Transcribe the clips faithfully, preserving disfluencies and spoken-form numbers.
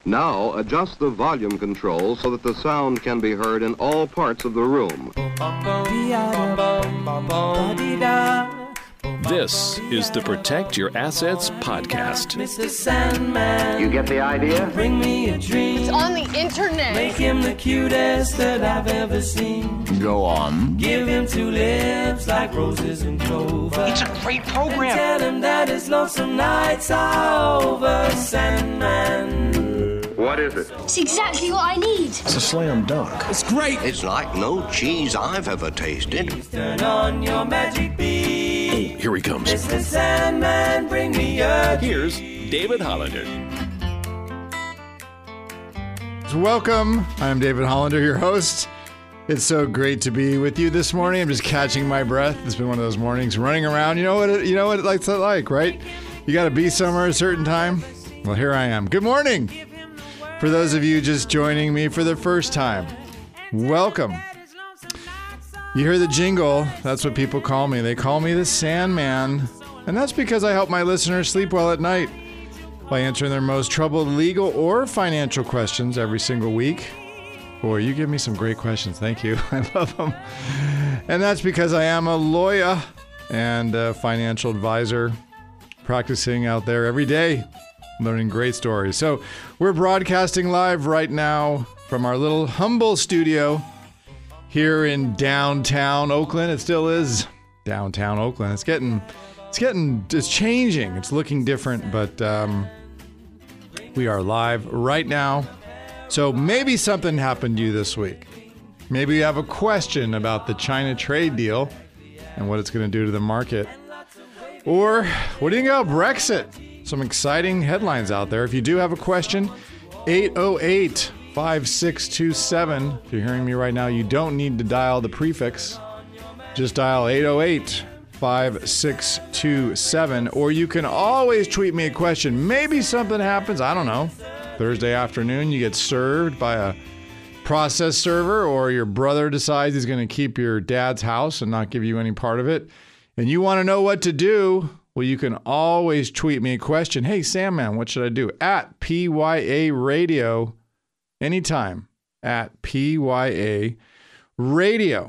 Now adjust the volume control so that the sound can be heard in all parts of the room. This is the Protect Your Assets podcast. Mister Sandman, you get the idea? Bring me a dream. It's on the internet. Make him the cutest that I've ever seen. Go on. Give him two lips like roses and clover. It's a great program. And tell him that his lonesome nights are over, Sandman. What is it? It's exactly what I need. It's a slam dunk. It's great. It's like no cheese I've ever tasted. Please turn on your magic beam. Here he comes. Mister Sandman, bring me a Here's David Hollander. Welcome. I'm David Hollander, your host. It's so great to be with you this morning. I'm just catching my breath. It's been one of those mornings running around. You know what it, you know what it likes like, right? You got to be somewhere at a certain time. Well, here I am. Good morning. For those of you just joining me for the first time, welcome. You hear the jingle. That's what people call me. They call me the Sandman. And that's because I help my listeners sleep well at night by answering their most troubled legal or financial questions every single week. Boy, you give me some great questions. Thank you. I love them. And that's because I am a lawyer and a financial advisor practicing out there every day, learning great stories. So we're broadcasting live right now from our little humble studio here in downtown Oakland. It still is downtown Oakland. It's getting, it's getting, it's changing. It's looking different, but um, we are live right now. So maybe something happened to you this week. Maybe you have a question about the China trade deal and what it's going to do to the market. Or what do you think about Brexit? Some exciting headlines out there. If you do have a question, eight oh eight, five six two seven. If you're hearing me right now, you don't need to dial the prefix. Just dial eight oh eight, five six two seven. Or you can always tweet me a question. Maybe something happens, I don't know. Thursday afternoon, you get served by a process server, or your brother decides he's going to keep your dad's house and not give you any part of it. And you want to know what to do. Well, you can always tweet me a question. Hey, Sandman, what should I do? At P Y A Radio. Anytime. At P Y A Radio.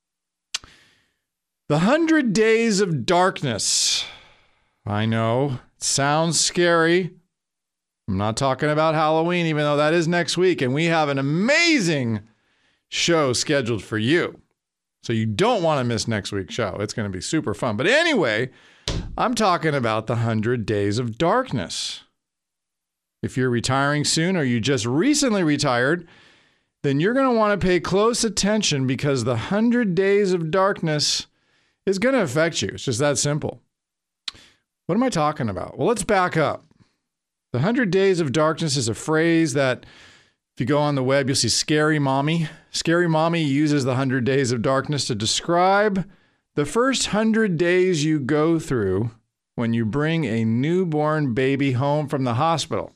The Hundred Days of Darkness. I know. It sounds scary. I'm not talking about Halloween, even though that is next week. And we have an amazing show scheduled for you. So you don't want to miss next week's show. It's going to be super fun. But anyway, I'm talking about the Hundred Days of Darkness. If you're retiring soon or you just recently retired, then you're going to want to pay close attention because the Hundred Days of Darkness is going to affect you. It's just that simple. What am I talking about? Well, let's back up. The Hundred Days of Darkness is a phrase that, if you go on the web, you'll see Scary Mommy. Scary Mommy uses the Hundred Days of Darkness to describe the first hundred days you go through when you bring a newborn baby home from the hospital.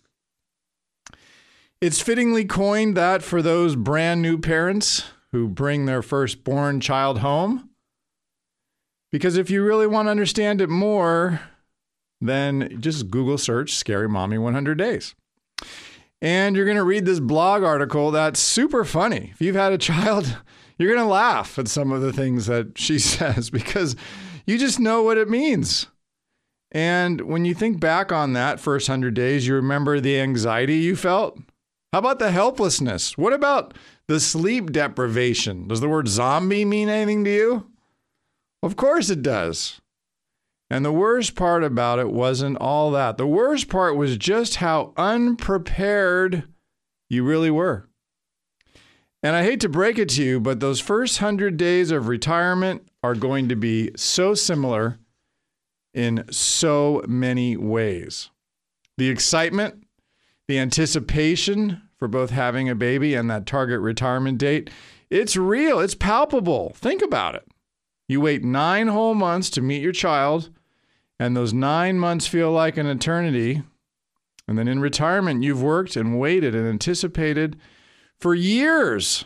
It's fittingly coined that for those brand new parents who bring their firstborn child home. Because if you really want to understand it more, then just Google search Scary Mommy one hundred days. And you're going to read this blog article that's super funny. If you've had a child, you're going to laugh at some of the things that she says because you just know what it means. And when you think back on that first hundred days, you remember the anxiety you felt. How about the helplessness? What about the sleep deprivation? Does the word zombie mean anything to you? Of course it does. And the worst part about it wasn't all that. The worst part was just how unprepared you really were. And I hate to break it to you, but those first hundred days of retirement are going to be so similar in so many ways. The excitement, the anticipation for both having a baby and that target retirement date, it's real, it's palpable. Think about it. You wait nine whole months to meet your child, and those nine months feel like an eternity. And then in retirement, you've worked and waited and anticipated for years.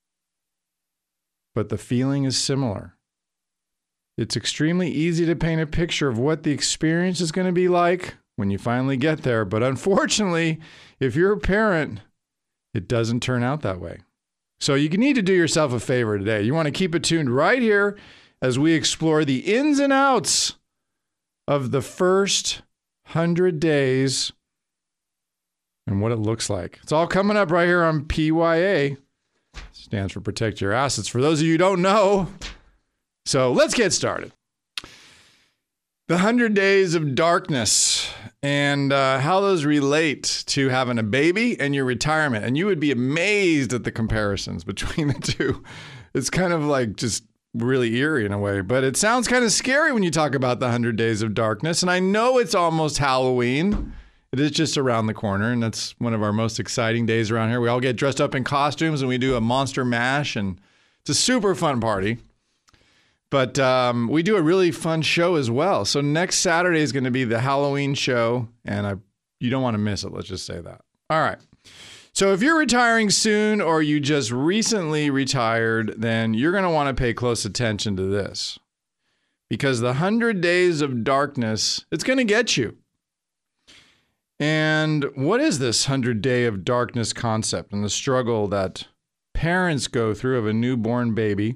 But the feeling is similar. It's extremely easy to paint a picture of what the experience is going to be like when you finally get there. But unfortunately, if you're a parent, it doesn't turn out that way. So you need to do yourself a favor today. You want to keep it tuned right here as we explore the ins and outs of the first hundred days and what it looks like. It's all coming up right here on P Y A. Stands for Protect Your Assets, for those of you who don't know. So let's get started. The one hundred days of darkness and uh, how those relate to having a baby and your retirement. And you would be amazed at the comparisons between the two. It's kind of like just really eerie in a way, but it sounds kind of scary when you talk about the one hundred days of darkness. And I know it's almost Halloween. It is just around the corner, and that's one of our most exciting days around here. We all get dressed up in costumes, and we do a monster mash, and it's a super fun party. But um, we do a really fun show as well. So next Saturday is going to be the Halloween show, and I, you don't want to miss it. Let's just say that. All right. So if you're retiring soon or you just recently retired, then you're going to want to pay close attention to this. Because the one hundred days of darkness, it's going to get you. And what is this one hundred day of darkness concept and the struggle that parents go through of a newborn baby?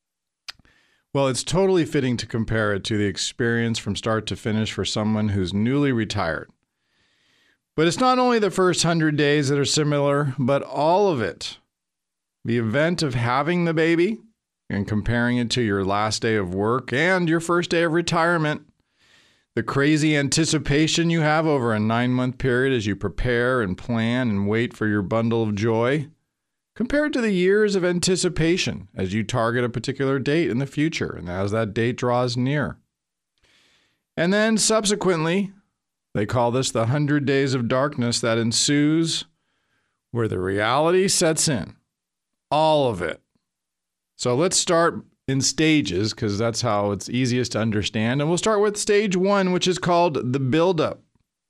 Well, it's totally fitting to compare it to the experience from start to finish for someone who's newly retired. But it's not only the first one hundred days that are similar, but all of it. The event of having the baby and comparing it to your last day of work and your first day of retirement. The crazy anticipation you have over a nine-month period as you prepare and plan and wait for your bundle of joy, compared to the years of anticipation as you target a particular date in the future and as that date draws near. And then subsequently, they call this the one hundred days of darkness that ensues, where the reality sets in. All of it. So let's start in stages, because that's how it's easiest to understand. And we'll start with stage one, which is called the buildup.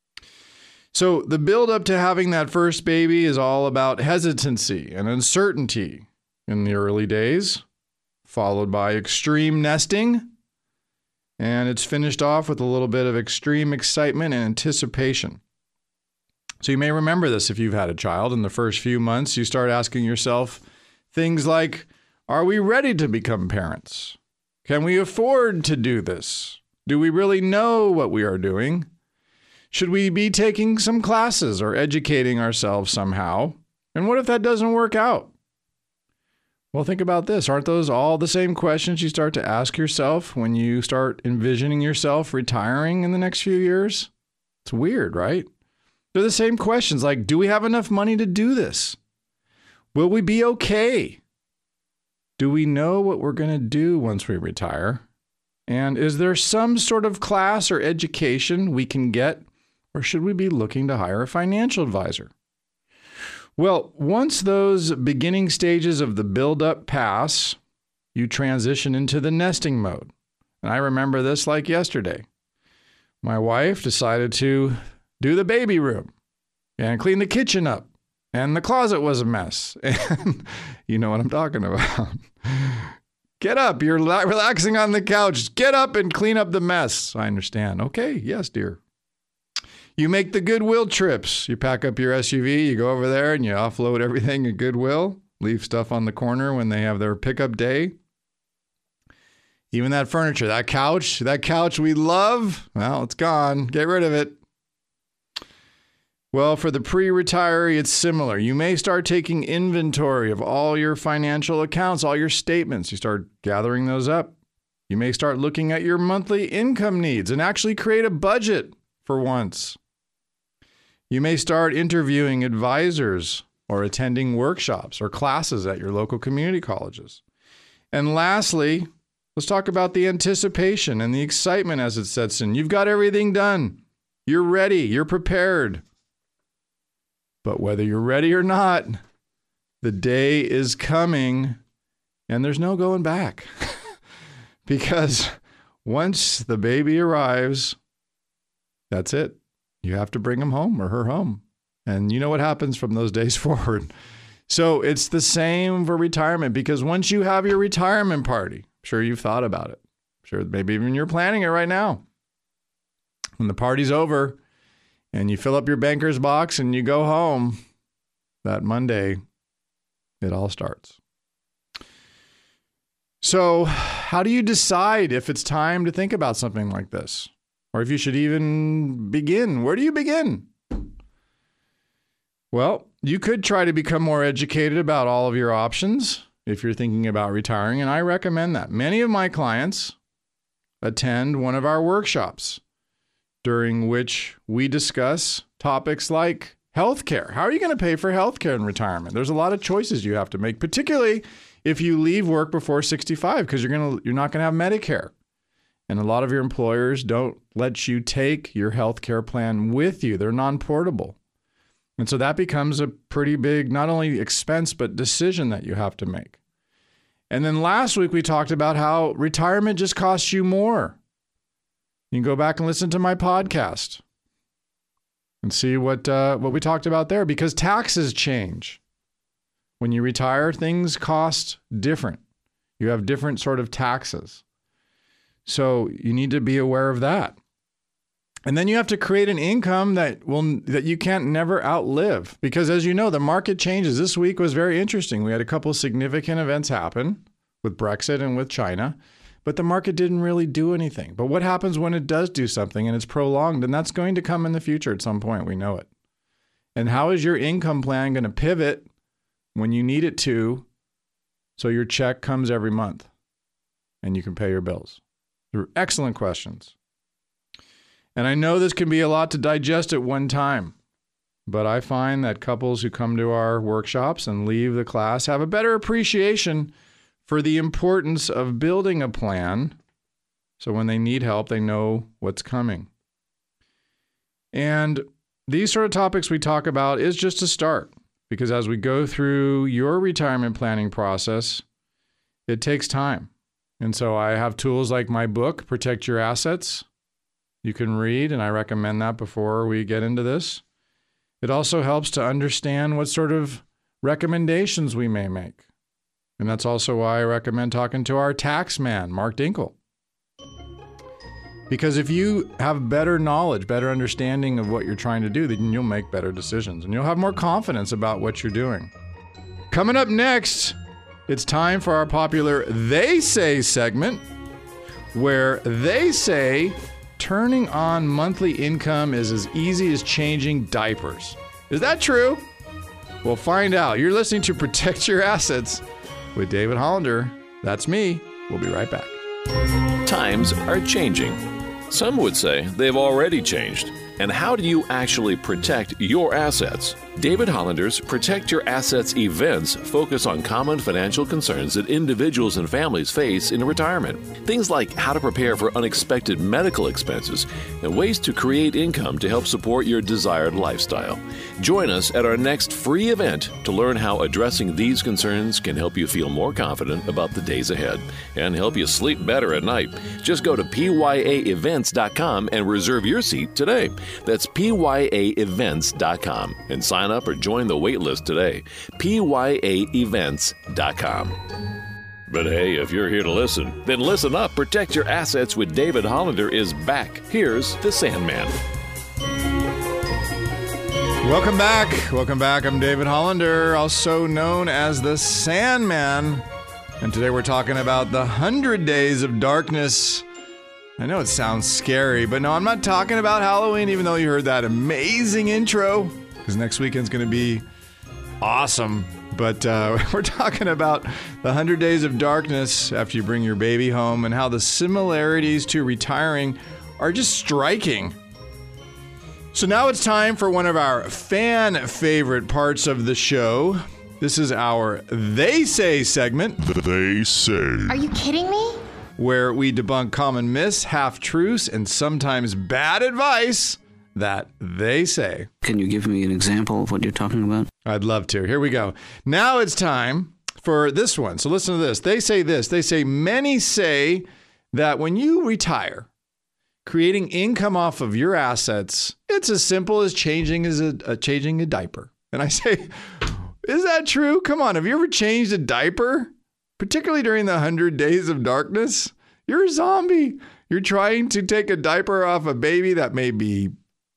So the buildup to having that first baby is all about hesitancy and uncertainty in the early days, followed by extreme nesting. And it's finished off with a little bit of extreme excitement and anticipation. So you may remember this if you've had a child. In the first few months, you start asking yourself things like, are we ready to become parents? Can we afford to do this? Do we really know what we are doing? Should we be taking some classes or educating ourselves somehow? And what if that doesn't work out? Well, think about this. Aren't those all the same questions you start to ask yourself when you start envisioning yourself retiring in the next few years? It's weird, right? They're the same questions like, do we have enough money to do this? Will we be okay? Do we know what we're going to do once we retire? And is there some sort of class or education we can get, or should we be looking to hire a financial advisor? Well, once those beginning stages of the build-up pass, you transition into the nesting mode. And I remember this like yesterday. My wife decided to do the baby room and clean the kitchen up. And the closet was a mess. And you know what I'm talking about. Get up. You're la- relaxing on the couch. Get up and clean up the mess. I understand. Okay. Yes, dear. You make the Goodwill trips. You pack up your S U V. You go over there and you offload everything at Goodwill. Leave stuff on the corner when they have their pickup day. Even that furniture, that couch, that couch we love, well, it's gone. Get rid of it. Well, for the pre-retiree, it's similar. You may start taking inventory of all your financial accounts, all your statements. You start gathering those up. You may start looking at your monthly income needs and actually create a budget for once. You may start interviewing advisors or attending workshops or classes at your local community colleges. And lastly, let's talk about the anticipation and the excitement as it sets in. You've got everything done. You're ready. You're prepared. But whether you're ready or not, the day is coming and there's no going back. Because once the baby arrives, that's it. You have to bring him home or her home. And you know what happens from those days forward. So it's the same for retirement, because once you have your retirement party, I'm sure you've thought about it. I'm sure maybe even you're planning it right now. When the party's over, and you fill up your banker's box and you go home, that Monday, it all starts. So how do you decide if it's time to think about something like this? Or if you should even begin? Where do you begin? Well, you could try to become more educated about all of your options if you're thinking about retiring, and I recommend that. Many of my clients attend one of our workshops during which we discuss topics like healthcare. How are you going to pay for healthcare in retirement? There's a lot of choices you have to make, particularly if you leave work before sixty-five, because you're going to you're not going to have Medicare. And a lot of your employers don't let you take your healthcare plan with you. They're non-portable. And so that becomes a pretty big, not only expense, but decision that you have to make. And then last week, we talked about how retirement just costs you more. You can go back and listen to my podcast and see what uh, what we talked about there, because taxes change. When you retire, things cost different. You have different sort of taxes. So you need to be aware of that. And then you have to create an income that will that you can't never outlive, because as you know, the market changes. This week was very interesting. We had a couple of significant events happen with Brexit and with China, but the market didn't really do anything. But what happens when it does do something and it's prolonged? And that's going to come in the future at some point. We know it. And how is your income plan going to pivot when you need it to, so your check comes every month and you can pay your bills? They're excellent questions. And I know this can be a lot to digest at one time, but I find that couples who come to our workshops and leave the class have a better appreciation for the importance of building a plan, so when they need help, they know what's coming. And these sort of topics we talk about is just a start, because as we go through your retirement planning process, it takes time. And so I have tools like my book, Protect Your Assets. You can read, and I recommend that before we get into this. It also helps to understand what sort of recommendations we may make. And that's also why I recommend talking to our tax man, Mark Dinkle. Because if you have better knowledge, better understanding of what you're trying to do, then you'll make better decisions and you'll have more confidence about what you're doing. Coming up next, it's time for our popular They Say segment, where they say turning on monthly income is as easy as changing diapers. Is that true? We'll find out. You're listening to Protect Your Assets with David Hollander. That's me. We'll be right back. Times are changing. Some would say they've already changed. And how do you actually protect your assets? David Hollander's Protect Your Assets events focus on common financial concerns that individuals and families face in retirement. Things like how to prepare for unexpected medical expenses and ways to create income to help support your desired lifestyle. Join us at our next free event to learn how addressing these concerns can help you feel more confident about the days ahead and help you sleep better at night. Just go to P Y A events dot com and reserve your seat today. That's P Y A events dot com and sign up or join the wait list today. P Y A events dot com. But hey, if you're here to listen, then listen up. Protect Your Assets with David Hollander is back. Here's the Sandman. Welcome back. Welcome back. I'm David Hollander, also known as the Sandman. And today we're talking about the one hundred Days of Darkness. I know it sounds scary, but no, I'm not talking about Halloween, even though you heard that amazing intro, because next weekend's going to be awesome. But uh, we're talking about the one hundred Days of Darkness after you bring your baby home, and how the similarities to retiring are just striking. So now it's time for one of our fan favorite parts of the show. This is our They Say segment. They Say. Are you kidding me? Where we debunk common myths, half-truths, and sometimes bad advice that they say. Can you give me an example of what you're talking about? I'd love to. Here we go. Now it's time for this one. So listen to this. They say this. They say, many say that when you retire, creating income off of your assets, it's as simple as changing as a, uh, changing a diaper. And I say, is that true? Come on. Have you ever changed a diaper? Particularly during the one hundred Days of Darkness? You're a zombie. You're trying to take a diaper off a baby that may be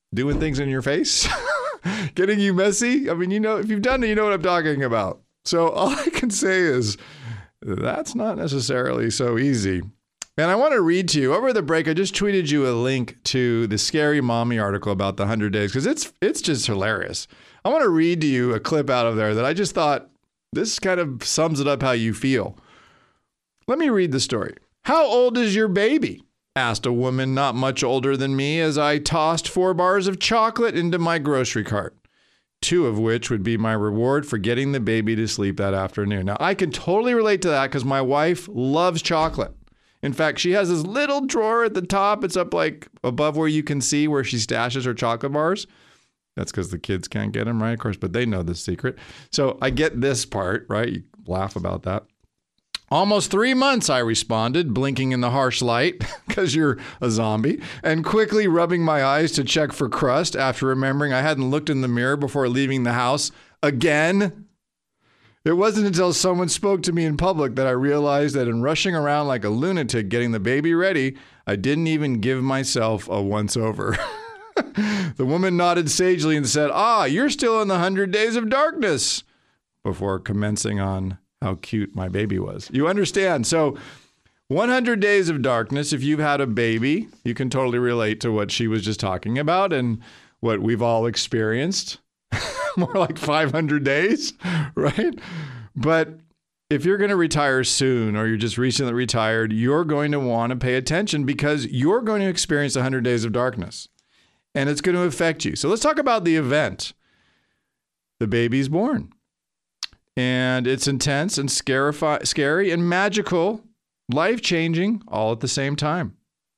doing things in your face, getting you messy. I mean, you know, if you've done it, you know what I'm talking about. So all I can say is that's not necessarily so easy. And I want to read to you over the break. I just tweeted you a link to the Scary Mommy article about the one hundred days because it's it's just hilarious. I want to read to you a clip out of there that I just thought this kind of sums it up how you feel. Let me read the story. How old is your baby? Asked a woman not much older than me as I tossed four bars of chocolate into my grocery cart, two of which would be my reward for getting the baby to sleep that afternoon. Now, I can totally relate to that because my wife loves chocolate. In fact, she has this little drawer at the top. It's up like above where you can see where she stashes her chocolate bars. That's because the kids can't get them, right? Of course, but they know the secret. So I get this part, right? You laugh about that. Almost three months, I responded, blinking in the harsh light because you're a zombie, and quickly rubbing my eyes to check for crust after remembering I hadn't looked in the mirror before leaving the house again. It wasn't until someone spoke to me in public that I realized that in rushing around like a lunatic getting the baby ready, I didn't even give myself a once-over. The woman nodded sagely and said, ah, you're still in the hundred days of darkness, before commencing on how cute my baby was. You understand? So one hundred days of darkness, if you've had a baby, you can totally relate to what she was just talking about and what we've all experienced. More like five hundred days, right? But if you're going to retire soon or you're just recently retired, you're going to want to pay attention because you're going to experience one hundred days of darkness and it's going to affect you. So let's talk about the event. The baby's born. And it's intense and scarifi- scary and magical, life-changing, all at the same time.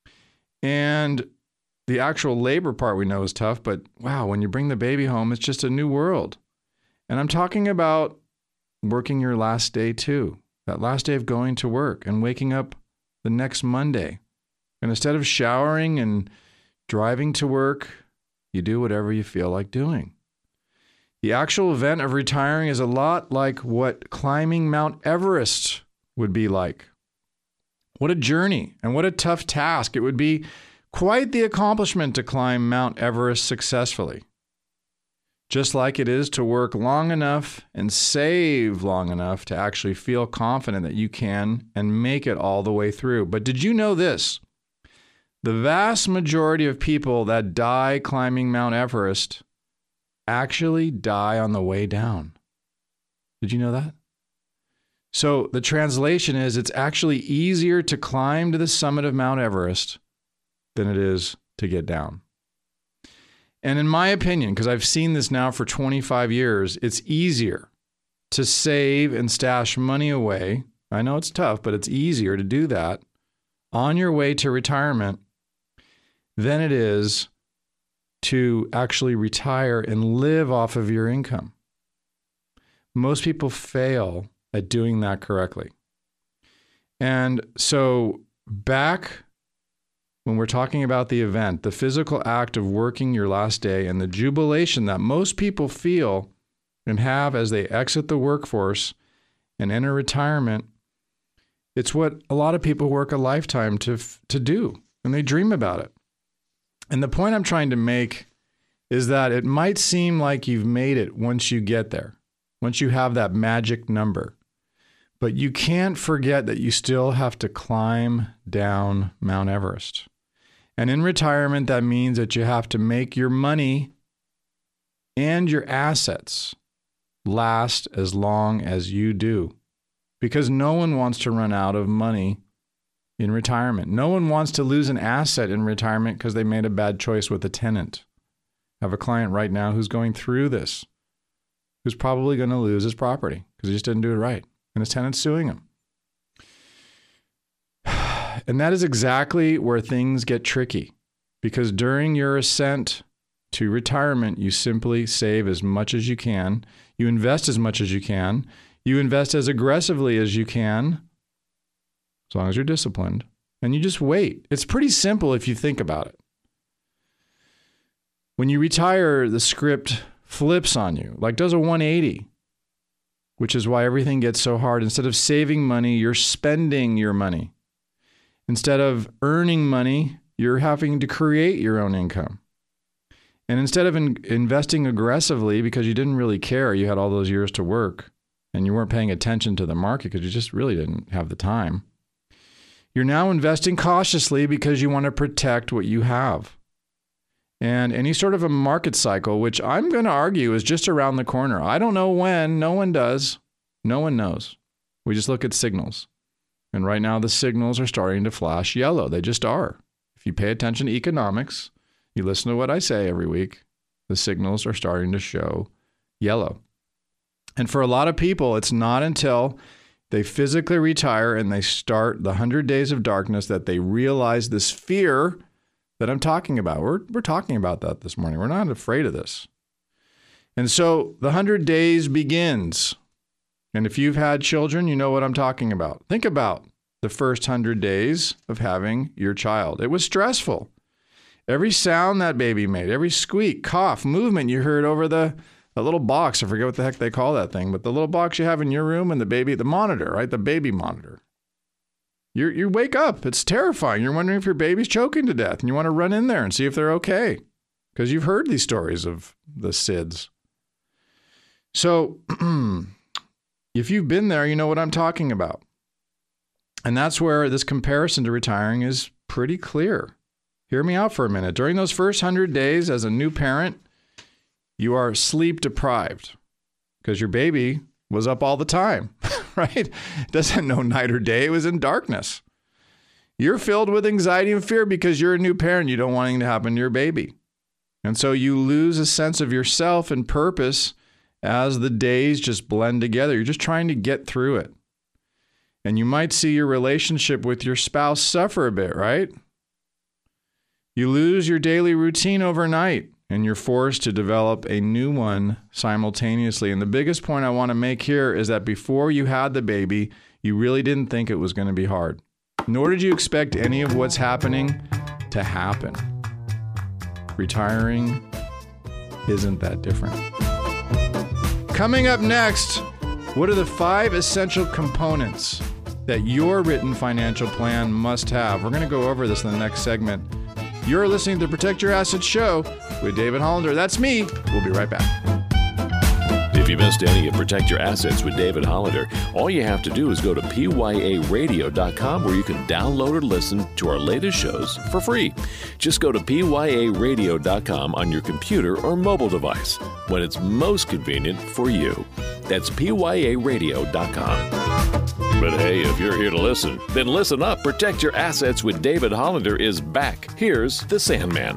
And the actual labor part we know is tough, but wow, when you bring the baby home, it's just a new world. And I'm talking about working your last day too. That last day of going to work and waking up the next Monday. And instead of showering and driving to work, you do whatever you feel like doing. The actual event of retiring is a lot like what climbing Mount Everest would be like. What a journey and what a tough task. It would be quite the accomplishment to climb Mount Everest successfully. Just like it is to work long enough and save long enough to actually feel confident that you can and make it all the way through. But did you know this? The vast majority of people that die climbing Mount Everest actually die on the way down. Did you know that? So the translation is it's actually easier to climb to the summit of Mount Everest than it is to get down. And in my opinion, because I've seen this now for twenty-five years, it's easier to save and stash money away. I know it's tough, but it's easier to do that on your way to retirement than it is to actually retire and live off of your income. Most people fail at doing that correctly. And so back when we're talking about the event, the physical act of working your last day and the jubilation that most people feel and have as they exit the workforce and enter retirement, it's what a lot of people work a lifetime to to do, and they dream about it. And the point I'm trying to make is that it might seem like you've made it once you get there, once you have that magic number. But you can't forget that you still have to climb down Mount Everest. And in retirement, that means that you have to make your money and your assets last as long as you do. Because no one wants to run out of money in retirement. No one wants to lose an asset in retirement because they made a bad choice with a tenant. I have a client right now who's going through this, who's probably going to lose his property because he just didn't do it right. And his tenant's suing him. And that is exactly where things get tricky. Because during your ascent to retirement, you simply save as much as you can. You invest as much as you can. You invest as aggressively as you can, as long as you're disciplined. And you just wait. It's pretty simple if you think about it. When you retire, the script flips on you, like does a one eighty, which is why everything gets so hard. Instead of saving money, you're spending your money. Instead of earning money, you're having to create your own income. And instead of in, investing aggressively because you didn't really care, you had all those years to work and you weren't paying attention to the market because you just really didn't have the time. You're now investing cautiously because you want to protect what you have. And any sort of a market cycle, which I'm going to argue is just around the corner. I don't know when. No one does. No one knows. We just look at signals. And right now the signals are starting to flash yellow. They just are. If you pay attention to economics, you listen to what I say every week, the signals are starting to show yellow. And for a lot of people, it's not until they physically retire and they start the one hundred days of darkness that they realize this fear that I'm talking about. We're, we're talking about that this morning. We're not afraid of this. And so the one hundred days begins. And if you've had children, you know what I'm talking about. Think about the first one hundred days of having your child. It was stressful. Every sound that baby made, every squeak, cough, movement you heard over the, the little box. I forget what the heck they call that thing, but the little box you have in your room and the baby, the monitor, right? The baby monitor. You you wake up. It's terrifying. You're wondering if your baby's choking to death and you want to run in there and see if they're okay because you've heard these stories of the S I Ds. So if you've been there, you know what I'm talking about. And that's where this comparison to retiring is pretty clear. Hear me out for a minute. During those first one hundred days as a new parent, you are sleep deprived because your baby was up all the time, right? It doesn't know night or day. It was in darkness. You're filled with anxiety and fear because you're a new parent. You don't want anything to happen to your baby. And so you lose a sense of yourself and purpose as the days just blend together. You're just trying to get through it. And you might see your relationship with your spouse suffer a bit, right? You lose your daily routine overnight and you're forced to develop a new one simultaneously. And the biggest point I want to make here is that before you had the baby, you really didn't think it was going to be hard. Nor did you expect any of what's happening to happen. Retiring isn't that different. Coming up next, what are the five essential components that your written financial plan must have? We're going to go over this in the next segment. You're listening to the Protect Your Assets show with David Hollander. That's me. We'll be right back. If you missed any of Protect Your Assets with David Hollander, all you have to do is go to P Y A radio dot com where you can download or listen to our latest shows for free. Just go to P Y A radio dot com on your computer or mobile device when it's most convenient for you. That's P Y A radio dot com. But hey, if you're here to listen, then listen up. Protect Your Assets with David Hollander is back. Here's the Sandman.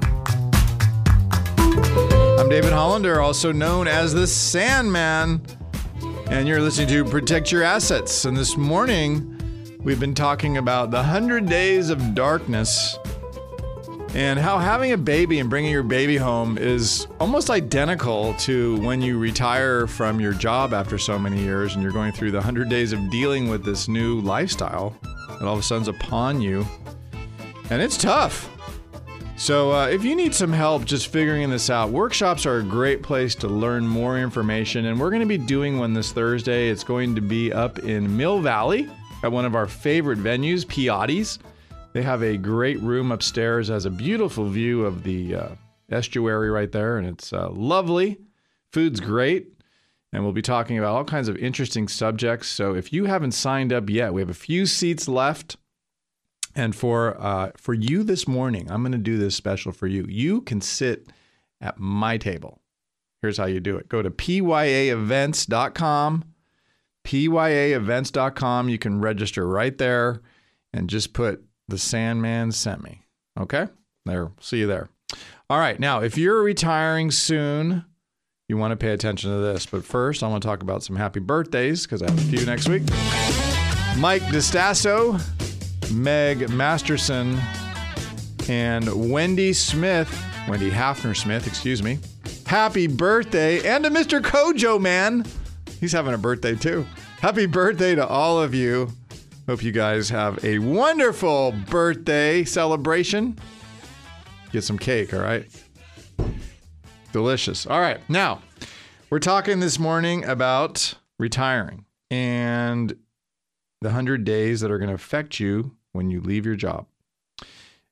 I'm David Hollander, also known as the Sandman, and you're listening to Protect Your Assets. And this morning, we've been talking about the one hundred days of darkness and how having a baby and bringing your baby home is almost identical to when you retire from your job after so many years and you're going through the one hundred days of dealing with this new lifestyle that all of a sudden's upon you. And it's tough. So uh, if you need some help just figuring this out, workshops are a great place to learn more information. And we're going to be doing one this Thursday. It's going to be up in Mill Valley at one of our favorite venues, Piatti's. They have a great room upstairs, has a beautiful view of the uh, estuary right there, and it's uh, lovely. Food's great, and we'll be talking about all kinds of interesting subjects. So if you haven't signed up yet, we have a few seats left. And for uh, for you this morning, I'm going to do this special for you. You can sit at my table. Here's how you do it. Go to P Y A events dot com, P Y A events dot com. You can register right there and just put the Sandman sent me. Okay? There. See you there. All right. Now, if you're retiring soon, you want to pay attention to this. But first, I want to talk about some happy birthdays because I have a few next week. Mike DeStasso, Meg Masterson, and Wendy Smith, Wendy Hafner Smith, excuse me. Happy birthday. And to Mister Kojo, man. He's having a birthday too. Happy birthday to all of you. Hope you guys have a wonderful birthday celebration. Get some cake, all right? Delicious. All right. Now, we're talking this morning about retiring and the one hundred days that are going to affect you when you leave your job.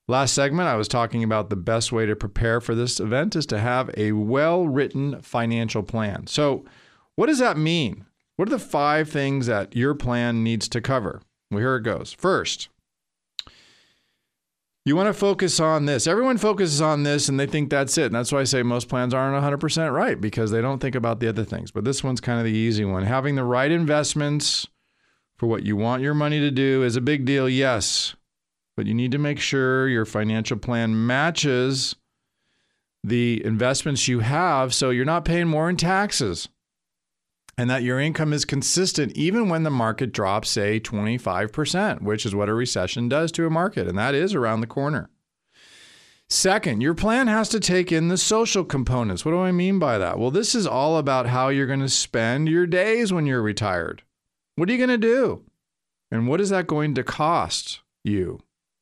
Last segment, I was talking about the best way to prepare for this event is to have a well-written financial plan. So what does that mean? What are the five things that your plan needs to cover? Well, here it goes. First, you want to focus on this. Everyone focuses on this and they think that's it. And that's why I say most plans aren't one hundred percent right, because they don't think about the other things. But this one's kind of the easy one. Having the right investments for what you want your money to do is a big deal, yes. But you need to make sure your financial plan matches the investments you have so you're not paying more in taxes, and that your income is consistent even when the market drops, say, twenty-five percent, which is what a recession does to a market, and that is around the corner. Second, your plan has to take in the social components. What do I mean by that? Well, this is all about how you're going to spend your days when you're retired. What are you going to do? And what is that going to cost you?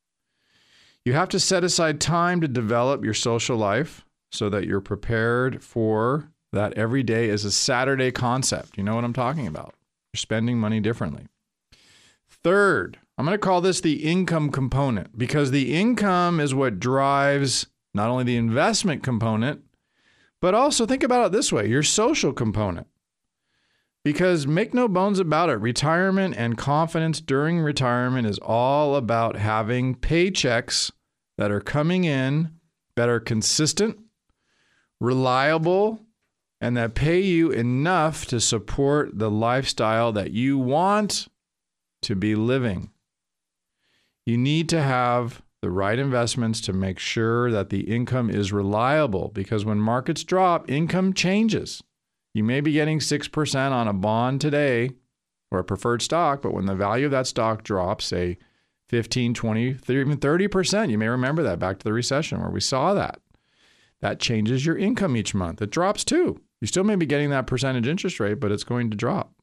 You have to set aside time to develop your social life so that you're prepared for that every day is a Saturday concept. You know what I'm talking about. You're spending money differently. Third, I'm going to call this the income component, because the income is what drives not only the investment component, but also think about it this way, your social component. Because make no bones about it, retirement and confidence during retirement is all about having paychecks that are coming in that are consistent, reliable, and that pay you enough to support the lifestyle that you want to be living. You need to have the right investments to make sure that the income is reliable, because when markets drop, income changes. You may be getting six percent on a bond today or a preferred stock, but when the value of that stock drops, say fifteen, twenty, even thirty percent, you may remember that back to the recession where we saw that. That changes your income each month. It drops too. You still may be getting that percentage interest rate, but it's going to drop.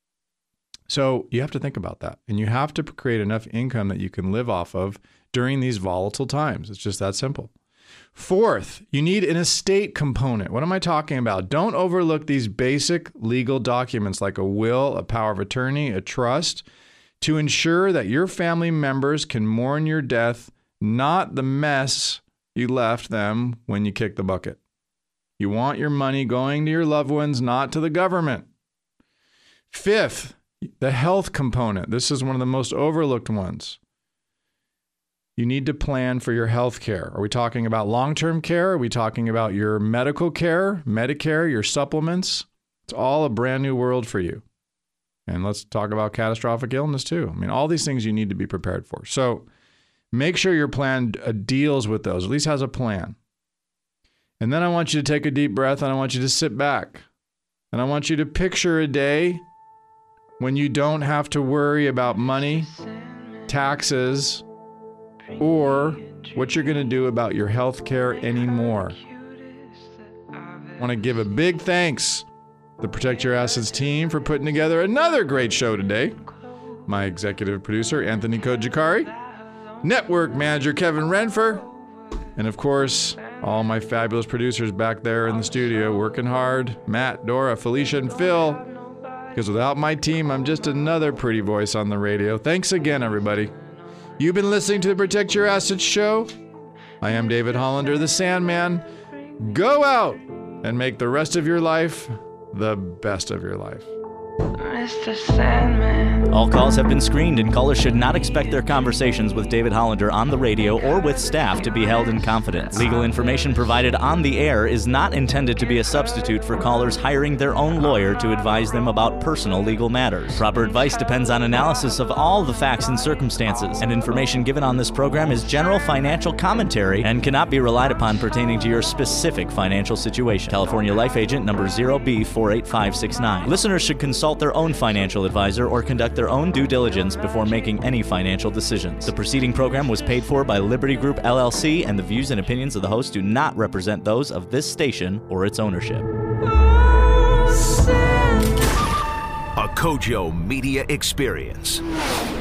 So you have to think about that. And you have to create enough income that you can live off of during these volatile times. It's just that simple. Fourth, you need an estate component. What am I talking about? Don't overlook these basic legal documents like a will, a power of attorney, a trust, to ensure that your family members can mourn your death, not the mess you left them when you kicked the bucket. You want your money going to your loved ones, not to the government. Fifth, the health component. This is one of the most overlooked ones. You need to plan for your health care. Are we talking about long-term care? Are we talking about your medical care, Medicare, your supplements? It's all a brand new world for you. And let's talk about catastrophic illness too. I mean, all these things you need to be prepared for. So make sure your plan uh, deals with those, at least has a plan. And then I want you to take a deep breath and I want you to sit back. And I want you to picture a day when you don't have to worry about money, taxes, or what you're going to do about your health care anymore. I want to give a big thanks to the Protect Your Assets team for putting together another great show today. My executive producer, Anthony Kojikari, network manager, Kevin Renfer, and of course, all my fabulous producers back there in the studio working hard, Matt, Dora, Felicia, and Phil, because without my team, I'm just another pretty voice on the radio. Thanks again, everybody. You've been listening to the Protect Your Assets show. I am David Hollander, the Sandman. Go out and make the rest of your life the best of your life. Mister Sandman. All calls have been screened, and callers should not expect their conversations with David Hollander on the radio or with staff to be held in confidence. Legal information provided on the air is not intended to be a substitute for callers hiring their own lawyer to advise them about personal legal matters. Proper advice depends on analysis of all the facts and circumstances, and information given on this program is general financial commentary and cannot be relied upon pertaining to your specific financial situation. California Life Agent number zero B four eight five six nine. Listeners should consult their own financial advisor or conduct their own due diligence before making any financial decisions. The preceding program was paid for by Liberty Group L L C, and the views and opinions of the host do not represent those of this station or its ownership. A Kojo Media Experience.